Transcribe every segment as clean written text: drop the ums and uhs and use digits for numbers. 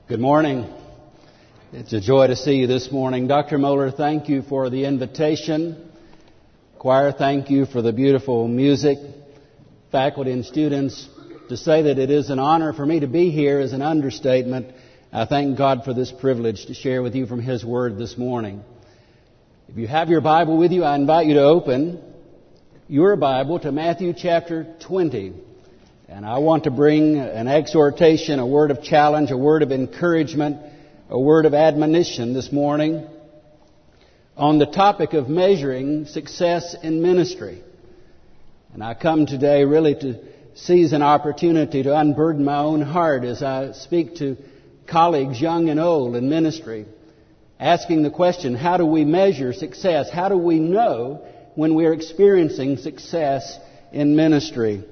Good morning. It's a joy to see you this morning. Dr. Moeller, thank you for the invitation. Choir, thank you for the beautiful music. Faculty and students, to say that it is an honor for me to be here is an understatement. I thank God for this privilege to share with you from His Word this morning. If you have your Bible with you, I invite you to open your Bible to Matthew chapter 20. And I want to bring an exhortation, a word of challenge, a word of encouragement, a word of admonition this morning on the topic of measuring success in ministry. And I come today really to seize an opportunity to unburden my own heart as I speak to colleagues young and old in ministry, asking the question, how do we measure success? How do we know when we're experiencing success in ministry?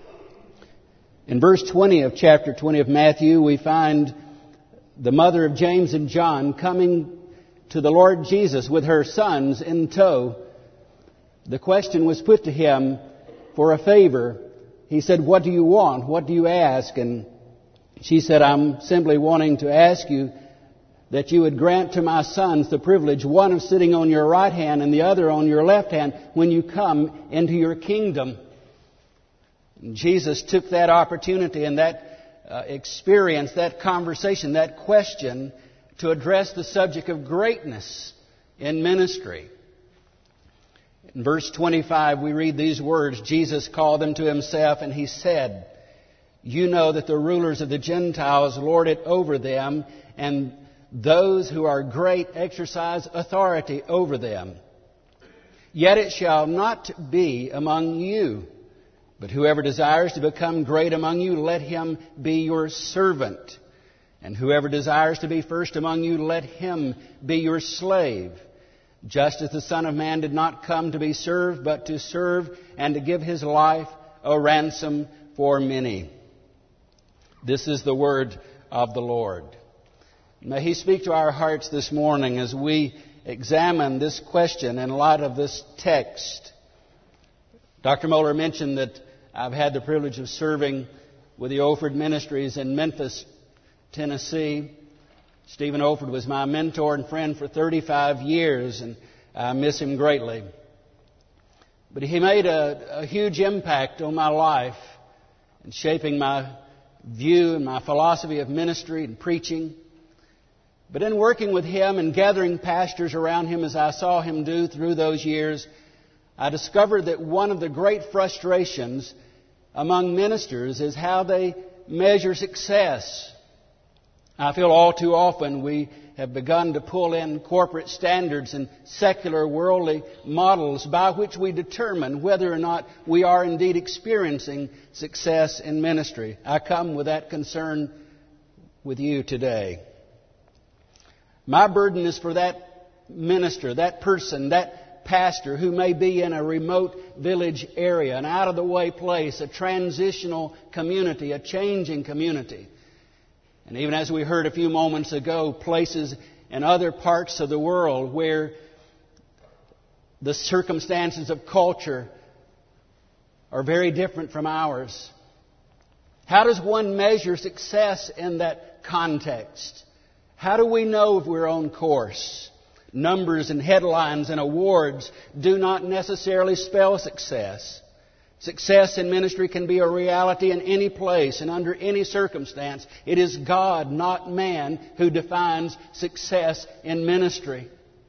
In verse 20 of chapter 20 of Matthew, we find the mother of James and John coming to the Lord Jesus with her sons in tow. The question was put to Him for a favor. He said, "What do you want? What do you ask?" And she said, "I'm simply wanting to ask you that you would grant to my sons the privilege, one of sitting on your right hand and the other on your left hand, when you come into your kingdom." And Jesus took that opportunity and that experience, that conversation, that question to address the subject of greatness in ministry. In verse 25, we read these words, Jesus called them to Himself and He said, "You know that the rulers of the Gentiles lord it over them, and those who are great exercise authority over them. Yet it shall not be among you. But whoever desires to become great among you, let him be your servant. And whoever desires to be first among you, let him be your slave. Just as the Son of Man did not come to be served, but to serve and to give His life a ransom for many." This is the word of the Lord. May He speak to our hearts this morning as we examine this question in light of this text. Dr. Moeller mentioned that I've had the privilege of serving with the Olford Ministries in Memphis, Tennessee. Stephen Olford was my mentor and friend for 35 years, and I miss him greatly. But he made a huge impact on my life in shaping my view and my philosophy of ministry and preaching. But in working with him and gathering pastors around him as I saw him do through those years, I discovered that one of the great frustrations among ministers is how they measure success. I feel all too often we have begun to pull in corporate standards and secular worldly models by which we determine whether or not we are indeed experiencing success in ministry. I come with that concern with you today. My burden is for that minister, that person, that pastor who may be in a remote village area, an out-of-the-way place, a transitional community, a changing community. And even as we heard a few moments ago, places in other parts of the world where the circumstances of culture are very different from ours. How does one measure success in that context? How do we know if we're on course? Numbers and headlines and awards do not necessarily spell success. Success in ministry can be a reality in any place and under any circumstance. It is God, not man, who defines success in ministry.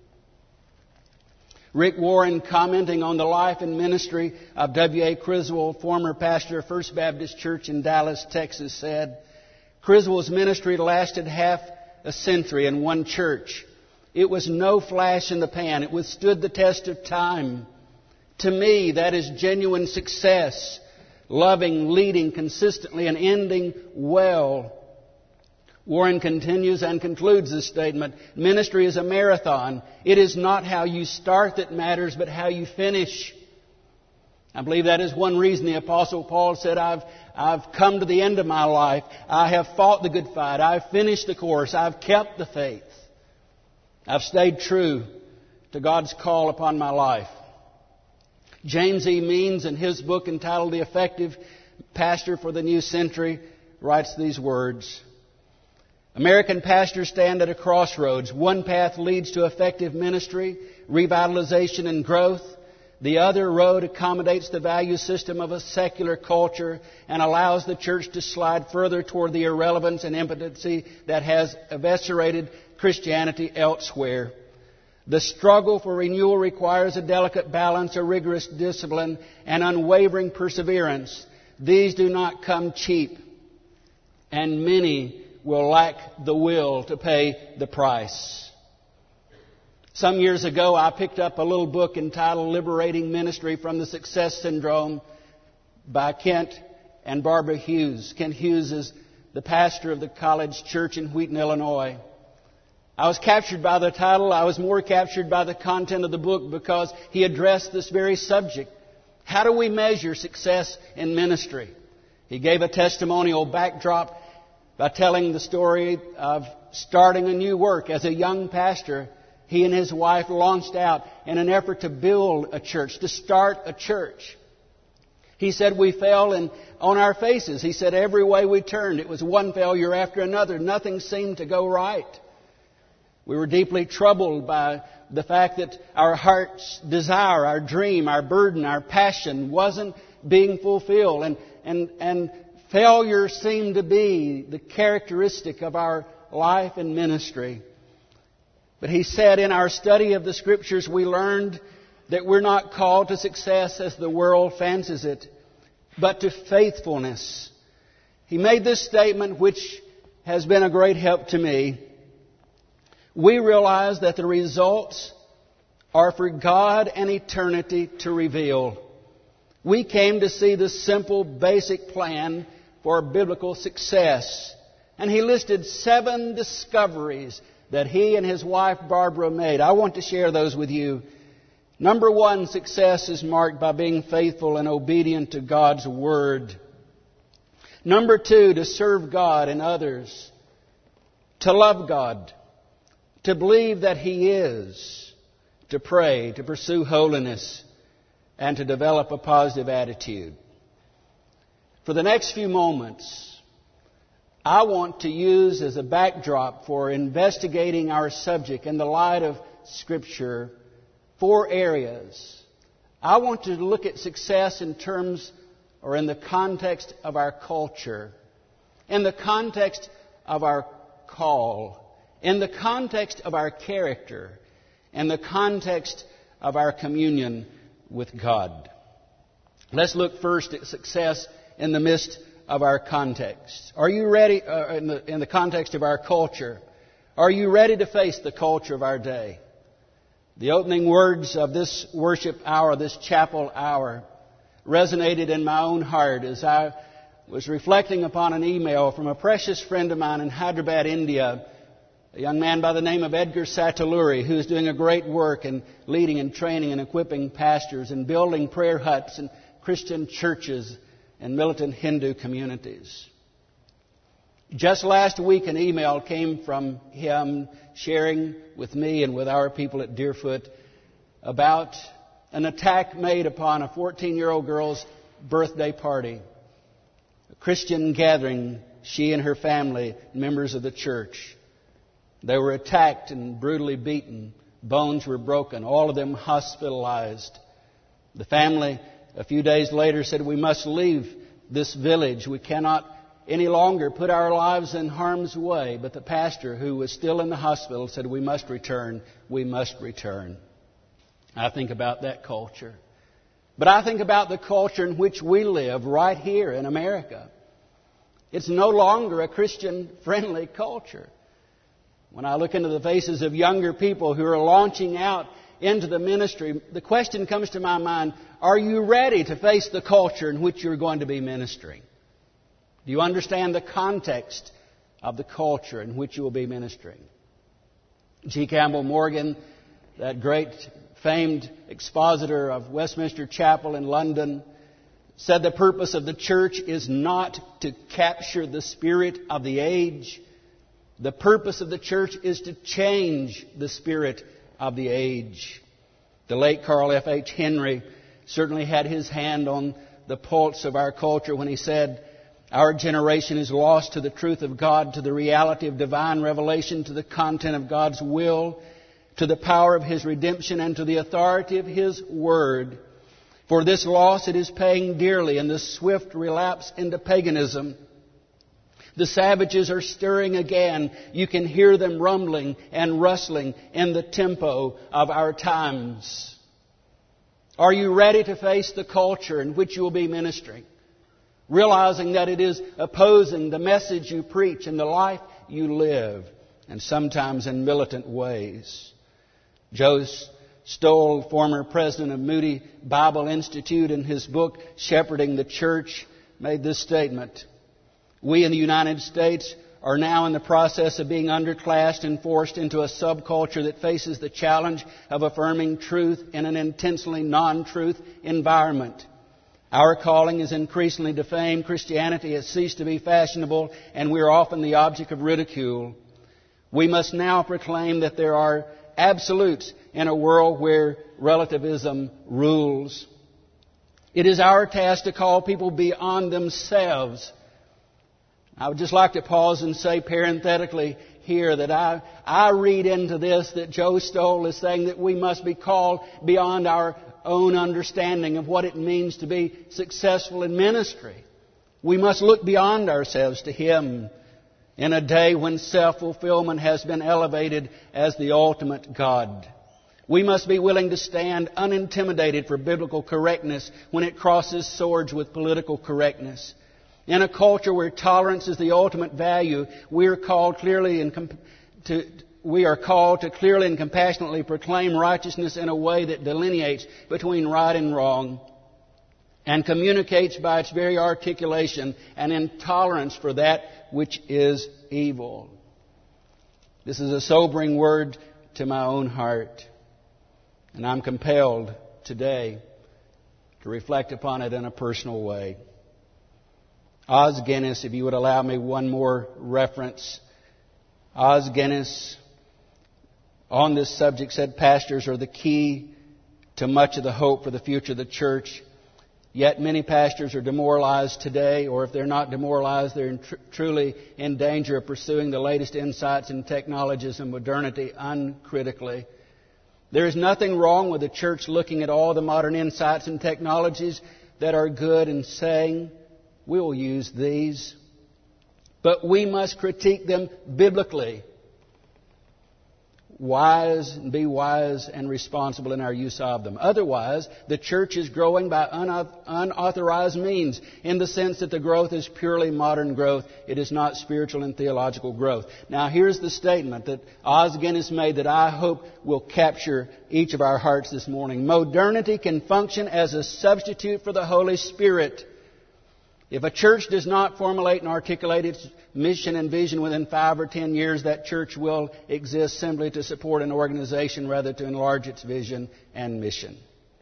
Rick Warren, commenting on the life and ministry of W.A. Criswell, former pastor of First Baptist Church in Dallas, Texas, said, "Criswell's ministry lasted half a century in one church. It was no flash in the pan. It withstood the test of time. To me, that is genuine success. Loving, leading consistently, and ending well." Warren continues and concludes this statement. Ministry is a marathon. It is not how you start that matters, but how you finish. I believe that is one reason the Apostle Paul said, I've come to the end of my life. I have fought the good fight. I've finished the course. I've kept the faith. I've stayed true to God's call upon my life. James E. Means, in his book entitled The Effective Pastor for the New Century, writes these words: American pastors stand at a crossroads. One path leads to effective ministry, revitalization, and growth. The other road accommodates the value system of a secular culture and allows the church to slide further toward the irrelevance and impotency that has eviscerated Christianity elsewhere. The struggle for renewal requires a delicate balance, a rigorous discipline, and unwavering perseverance. These do not come cheap, and many will lack the will to pay the price. Some years ago, I picked up a little book entitled Liberating Ministry from the Success Syndrome by Kent and Barbara Hughes. Kent Hughes is the pastor of the College Church in Wheaton, Illinois. I was captured by the title. I was more captured by the content of the book because he addressed this very subject. How do we measure success in ministry? He gave a testimonial backdrop by telling the story of starting a new work. As a young pastor, he and his wife launched out in an effort to build a church, to start a church. He said we fell on our faces. He said every way we turned, it was one failure after another. Nothing seemed to go right. We were deeply troubled by the fact that our heart's desire, our dream, our burden, our passion wasn't being fulfilled. And failure seemed to be the characteristic of our life and ministry. But he said in our study of the Scriptures, we learned that we're not called to success as the world fancies it, but to faithfulness. He made this statement, which has been a great help to me. We realize that the results are for God and eternity to reveal. We came to see the simple, basic plan for biblical success. And he listed 7 discoveries that he and his wife Barbara made. I want to share those with you. Number 1, success is marked by being faithful and obedient to God's Word. Number 2, to serve God and others. To love God. To believe that He is. To pray, to pursue holiness, and to develop a positive attitude. For the next few moments, I want to use as a backdrop for investigating our subject in the light of Scripture 4 areas. I want to look at success in terms or in the context of our culture, in the context of our call, in the context of our character, in the context of our communion with God. Let's look first at success in the midst of our context. Are you ready in the context of our culture? Are you ready to face the culture of our day? The opening words of this worship hour, this chapel hour, resonated in my own heart as I was reflecting upon an email from a precious friend of mine in Hyderabad, India, a young man by the name of Edgar Satuluri, who is doing a great work in leading and training and equipping pastors and building prayer huts and Christian churches and militant Hindu communities. Just last week, an email came from him sharing with me and with our people at Deerfoot about an attack made upon a 14-year-old girl's birthday party, a Christian gathering, she and her family, members of the church. They were attacked and brutally beaten. Bones were broken, all of them hospitalized. The family, a few days later, said, "We must leave this village. We cannot any longer put our lives in harm's way." But the pastor, who was still in the hospital, said, "We must return. We must return." I think about that culture. But I think about the culture in which we live right here in America. It's no longer a Christian-friendly culture. When I look into the faces of younger people who are launching out into the ministry, the question comes to my mind, are you ready to face the culture in which you're going to be ministering? Do you understand the context of the culture in which you will be ministering? G. Campbell Morgan, that great famed expositor of Westminster Chapel in London, said the purpose of the church is not to capture the spirit of the age. The purpose of the church is to change the spirit of the age. The late Carl F. H. Henry certainly had his hand on the pulse of our culture when he said, Our generation is lost to the truth of God, to the reality of divine revelation, to the content of God's will, to the power of His redemption, and to the authority of His Word. For this loss it is paying dearly in the swift relapse into paganism. The savages are stirring again. You can hear them rumbling and rustling in the tempo of our times. Are you ready to face the culture in which you will be ministering, realizing that it is opposing the message you preach and the life you live, and sometimes in militant ways? Joe Stoll, former president of Moody Bible Institute, in his book, Shepherding the Church, made this statement: "We in the United States are now in the process of being underclassed and forced into a subculture that faces the challenge of affirming truth in an intensely non-truth environment. Our calling is increasingly defamed. Christianity has ceased to be fashionable, and we are often the object of ridicule. We must now proclaim that there are absolutes in a world where relativism rules. It is our task to call people beyond themselves." I would just like to pause and say parenthetically here that I read into this that Joe Stoll is saying that we must be called beyond our own understanding of what it means to be successful in ministry. We must look beyond ourselves to Him in a day when self-fulfillment has been elevated as the ultimate God. We must be willing to stand unintimidated for biblical correctness when it crosses swords with political correctness. In a culture where tolerance is the ultimate value, we are called to clearly and compassionately proclaim righteousness in a way that delineates between right and wrong and communicates by its very articulation an intolerance for that which is evil. This is a sobering word to my own heart, and I'm compelled today to reflect upon it in a personal way. Os Guinness, if you would allow me one more reference. Os Guinness on this subject said, "Pastors are the key to much of the hope for the future of the church. Yet many pastors are demoralized today, or if they're not demoralized, they're truly in danger of pursuing the latest insights and technologies and modernity uncritically. There is nothing wrong with the church looking at all the modern insights and technologies that are good and saying, we will use these. But we must critique them biblically. Be wise and responsible in our use of them. Otherwise, the church is growing by unauthorized means, in the sense that the growth is purely modern growth. It is not spiritual and theological growth." Now, here's the statement that Os Guinness made that I hope will capture each of our hearts this morning. "Modernity can function as a substitute for the Holy Spirit. If a church does not formulate and articulate its mission and vision within 5 or 10 years, that church will exist simply to support an organization rather to enlarge its vision and mission."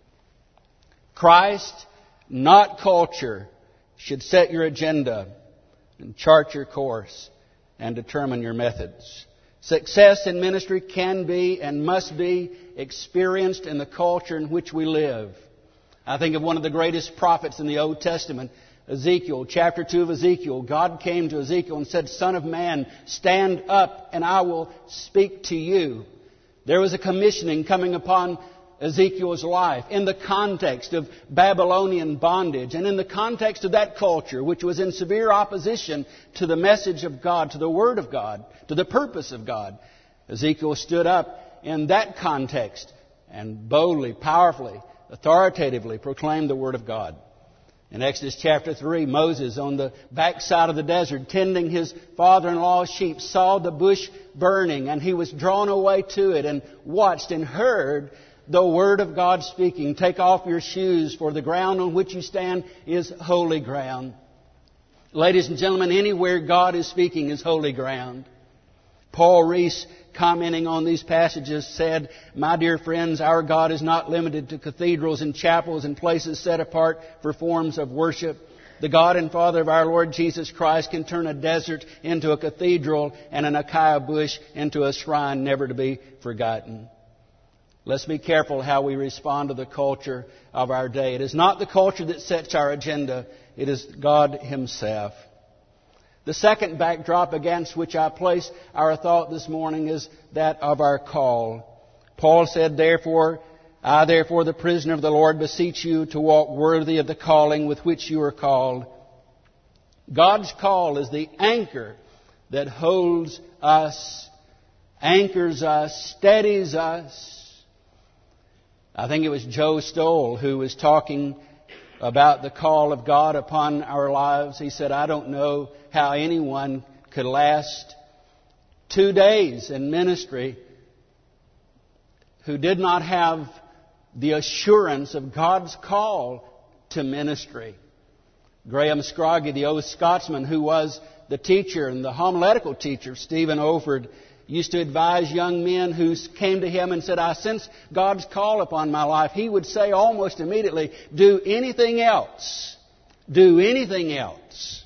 Christ, not culture, should set your agenda and chart your course and determine your methods. Success in ministry can be and must be experienced in the culture in which we live. I think of one of the greatest prophets in the Old Testament, Ezekiel, chapter 2 of Ezekiel. God came to Ezekiel and said, "Son of man, stand up and I will speak to you." There was a commissioning coming upon Ezekiel's life in the context of Babylonian bondage and in the context of that culture, which was in severe opposition to the message of God, to the Word of God, to the purpose of God. Ezekiel stood up in that context and boldly, powerfully, authoritatively proclaimed the Word of God. In Exodus chapter 3, Moses, on the backside of the desert, tending his father-in-law's sheep, saw the bush burning, and he was drawn away to it and watched and heard the Word of God speaking. "Take off your shoes, for the ground on which you stand is holy ground." Ladies and gentlemen, anywhere God is speaking is holy ground. Paul Rees, commenting on these passages, said, "My dear friends, our God is not limited to cathedrals and chapels and places set apart for forms of worship. The God and Father of our Lord Jesus Christ can turn a desert into a cathedral and an acacia bush into a shrine never to be forgotten." Let's be careful how we respond to the culture of our day. It is not the culture that sets our agenda. It is God Himself. The second backdrop against which I place our thought this morning is that of our call. Paul said, I therefore, the prisoner of the Lord, beseech you to walk worthy of the calling with which you are called. God's call is the anchor that holds us, anchors us, steadies us. I think it was Joe Stoll who was talking about the call of God upon our lives. He said, I don't know how anyone could last 2 days in ministry who did not have the assurance of God's call to ministry. Graham Scroggie, the old Scotsman who was the teacher and the homiletical teacher of Stephen Olford, used to advise young men who came to him and said, I sense God's call upon my life. He would say almost immediately, do anything else. Do anything else.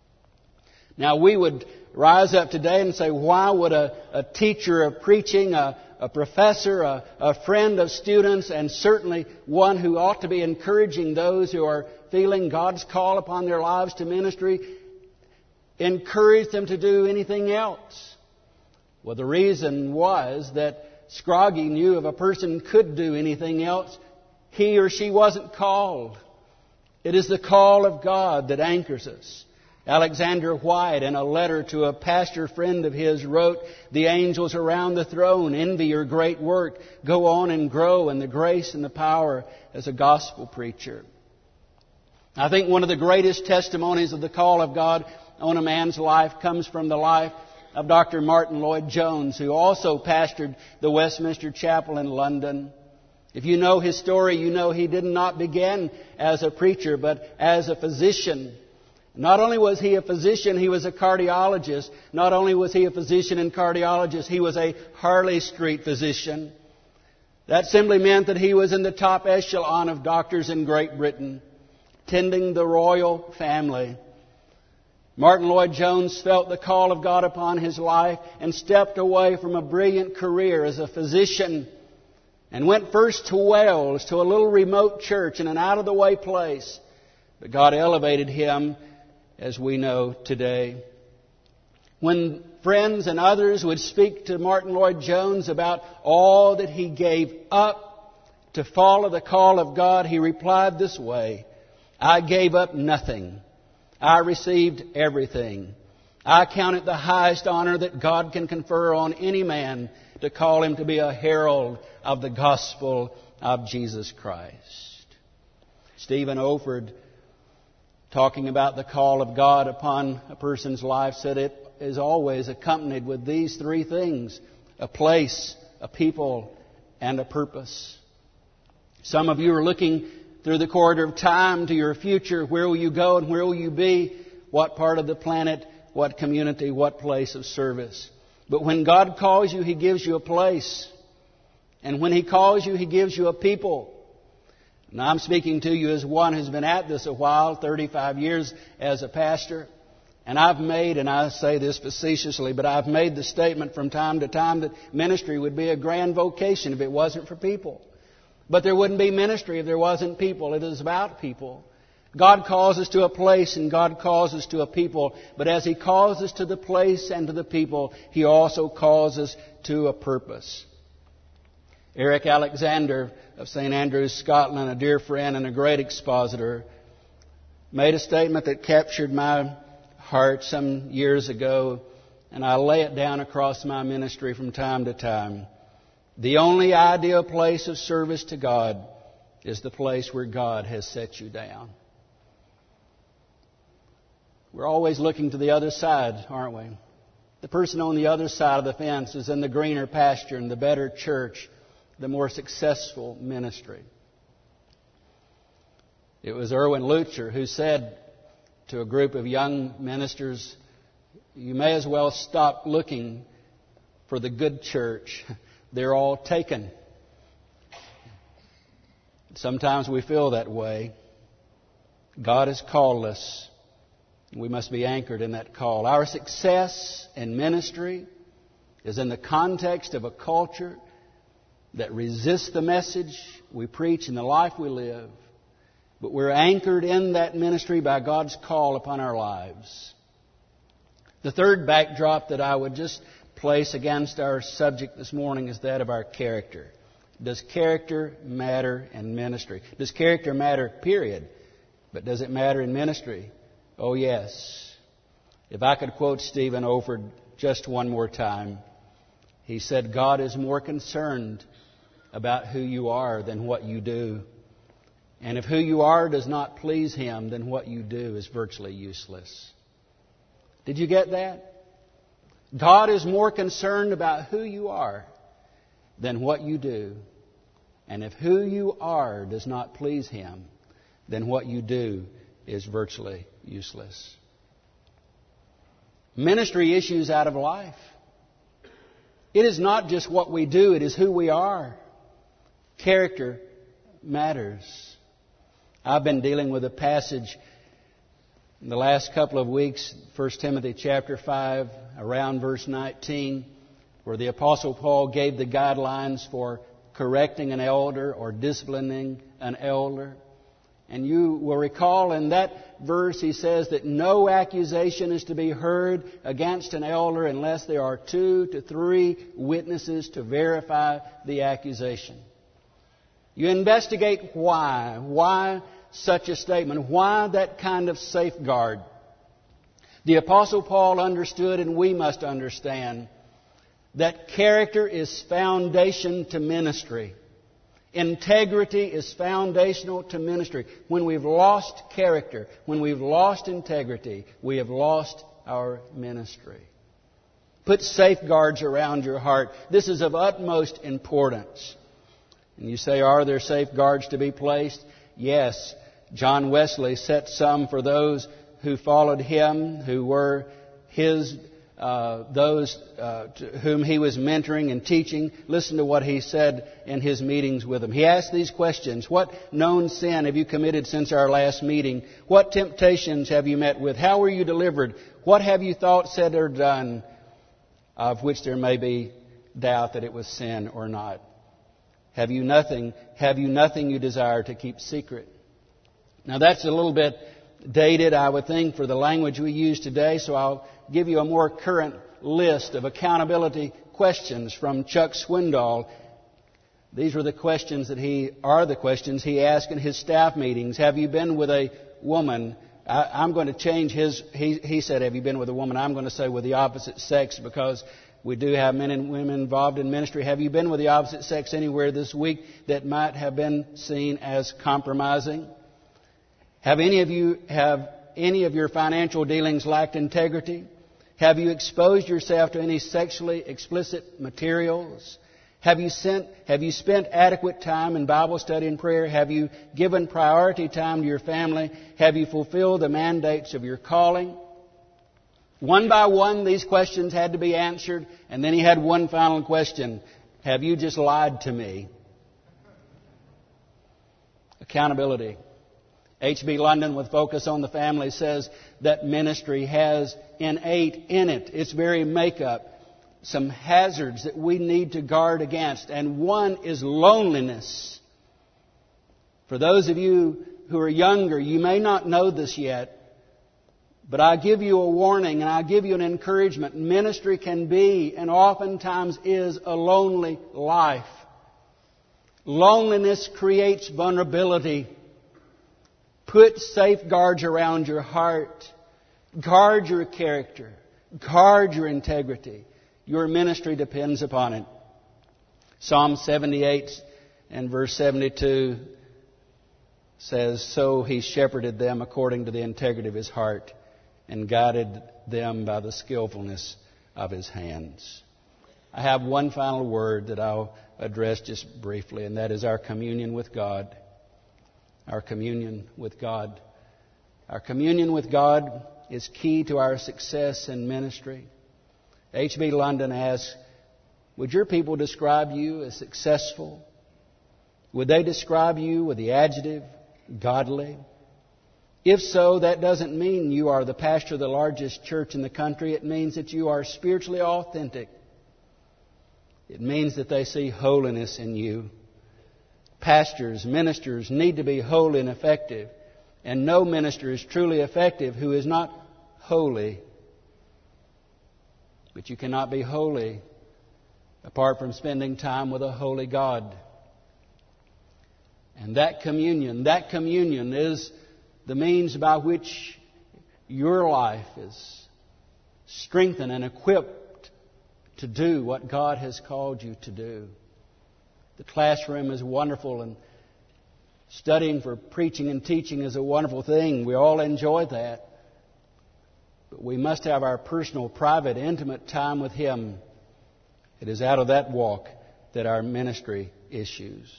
Now we would rise up today and say, why would a teacher of preaching, a professor, a friend of students, and certainly one who ought to be encouraging those who are feeling God's call upon their lives to ministry, encourage them to do anything else? Well, the reason was that Scroggie knew if a person could do anything else, he or she wasn't called. It is the call of God that anchors us. Alexander White, in a letter to a pastor friend of his, wrote, the angels around the throne envy your great work. Go on and grow in the grace and the power as a gospel preacher. I think one of the greatest testimonies of the call of God on a man's life comes from the life of Dr. Martin Lloyd-Jones, who also pastored the Westminster Chapel in London. If you know his story, you know he did not begin as a preacher, but as a physician. Not only was he a physician, he was a cardiologist. Not only was he a physician and cardiologist, he was a Harley Street physician. That simply meant that he was in the top echelon of doctors in Great Britain, tending the royal family. Martin Lloyd-Jones felt the call of God upon his life and stepped away from a brilliant career as a physician and went first to Wales, to a little remote church in an out-of-the-way place. But God elevated him, as we know today. When friends and others would speak to Martin Lloyd-Jones about all that he gave up to follow the call of God, he replied this way, I gave up nothing. I received everything. I count it the highest honor that God can confer on any man to call him to be a herald of the gospel of Jesus Christ. Stephen Olford, talking about the call of God upon a person's life, said it is always accompanied with these three things: a place, a people, and a purpose. Some of you are looking through the corridor of time to your future. Where will you go and where will you be? What part of the planet, what community, what place of service? But when God calls you, He gives you a place. And when He calls you, He gives you a people. Now I'm speaking to you as one who's been at this a while, 35 years as a pastor. And I've made, and I say this facetiously, but I've made the statement from time to time that ministry would be a grand vocation if it wasn't for people. But there wouldn't be ministry if there wasn't people. It is about people. God calls us to a place and God calls us to a people. But as He calls us to the place and to the people, He also calls us to a purpose. Eric Alexander of St. Andrews, Scotland, a dear friend and a great expositor, made a statement that captured my heart some years ago, and I lay it down across my ministry from time to time. The only ideal place of service to God is the place where God has set you down. We're always looking to the other side, aren't we? The person on the other side of the fence is in the greener pasture and the better church, the more successful ministry. It was Erwin Lutzer who said to a group of young ministers, you may as well stop looking for the good church. They're all taken. Sometimes we feel that way. God has called us. We must be anchored in that call. Our success in ministry is in the context of a culture that resists the message we preach and the life we live. But we're anchored in that ministry by God's call upon our lives. The third backdrop that I would just place against our subject this morning is that of our character. Does character matter in ministry? Does character matter, period? But does it matter in ministry? Oh, yes. If I could quote Stephen Olford just one more time, he said, God is more concerned about who you are than what you do. And if who you are does not please Him, then what you do is virtually useless. Did you get that? God is more concerned about who you are than what you do. And if who you are does not please Him, then what you do is virtually useless. Ministry issues out of life. It is not just what we do, it is who we are. Character matters. I've been dealing with a passage in the last couple of weeks, 1 Timothy chapter 5, around verse 19, where the Apostle Paul gave the guidelines for correcting an elder or disciplining an elder. And you will recall in that verse he says that no accusation is to be heard against an elder unless there are 2 to 3 witnesses to verify the accusation. You investigate why. Why such a statement? Why that kind of safeguard? The Apostle Paul understood, and we must understand, that character is foundation to ministry. Integrity is foundational to ministry. When we've lost character, when we've lost integrity, we have lost our ministry. Put safeguards around your heart. This is of utmost importance. And you say, are there safeguards to be placed? Yes. John Wesley set some for those who followed him, who were his, those to whom he was mentoring and teaching. Listen to what he said in his meetings with them. He asked these questions. What known sin have you committed since our last meeting? What temptations have you met with? How were you delivered? What have you thought, said, or done of which there may be doubt that it was sin or not? Have you nothing you desire to keep secret? Now that's a little bit dated, I would think, for the language we use today, so I'll give you a more current list of accountability questions from Chuck Swindoll. These were the questions he asked in his staff meetings. Have you been with a woman? I'm going to change he said, have you been with a woman? I'm going to say with the opposite sex, because we do have men and women involved in ministry. Have you been with the opposite sex anywhere this week that might have been seen as compromising? Have any of your financial dealings lacked integrity? Have you exposed yourself to any sexually explicit materials? Have you spent adequate time in Bible study and prayer? Have you given priority time to your family? Have you fulfilled the mandates of your calling? One by one, these questions had to be answered, and then he had one final question. Have you just lied to me? Accountability. H.B. London, with Focus on the Family, says that ministry has innate in it, its very makeup, some hazards that we need to guard against. And one is loneliness. For those of you who are younger, you may not know this yet, but I give you a warning and I give you an encouragement. Ministry can be, and oftentimes is, a lonely life. Loneliness creates vulnerability. Put safeguards around your heart. Guard your character. Guard your integrity. Your ministry depends upon it. Psalm 78 and verse 72 says, so he shepherded them according to the integrity of his heart, and guided them by the skillfulness of his hands. I have one final word that I'll address just briefly, and that is our communion with God. Our communion with God. Our communion with God is key to our success in ministry. H.B. London asks, would your people describe you as successful? Would they describe you with the adjective godly? If so, that doesn't mean you are the pastor of the largest church in the country. It means that you are spiritually authentic. It means that they see holiness in you. Pastors, ministers need to be holy and effective. And no minister is truly effective who is not holy. But you cannot be holy apart from spending time with a holy God. And that communion is the means by which your life is strengthened and equipped to do what God has called you to do. The classroom is wonderful, and studying for preaching and teaching is a wonderful thing. We all enjoy that. But we must have our personal, private, intimate time with Him. It is out of that walk that our ministry issues.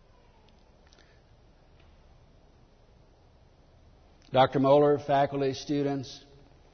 Dr. Moeller, faculty, students,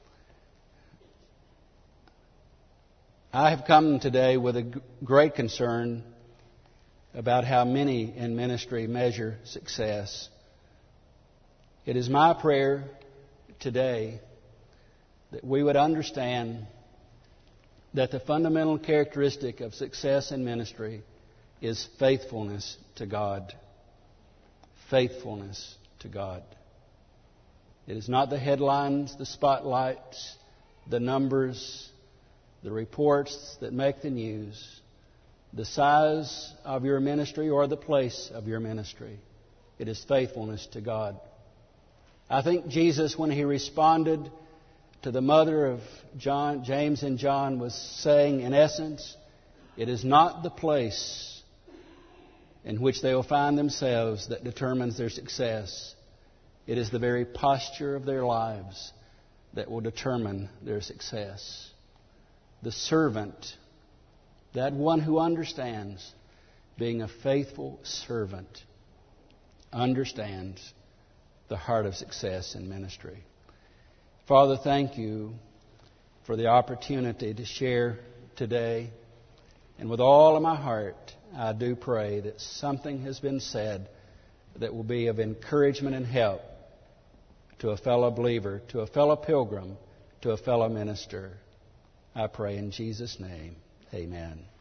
I have come today with a great concern about how many in ministry measure success. It is my prayer today that we would understand that the fundamental characteristic of success in ministry is faithfulness to God. Faithfulness to God. It is not the headlines, the spotlights, the numbers, the reports that make the news, the size of your ministry or the place of your ministry. It is faithfulness to God. I think Jesus, when He responded to the mother of James and John, was saying, in essence, it is not the place in which they will find themselves that determines their success. It is the very posture of their lives that will determine their success. The servant, that one who understands, being a faithful servant, understands the heart of success in ministry. Father, thank You for the opportunity to share today. And with all of my heart, I do pray that something has been said that will be of encouragement and help to a fellow believer, to a fellow pilgrim, to a fellow minister. I pray in Jesus' name. Amen.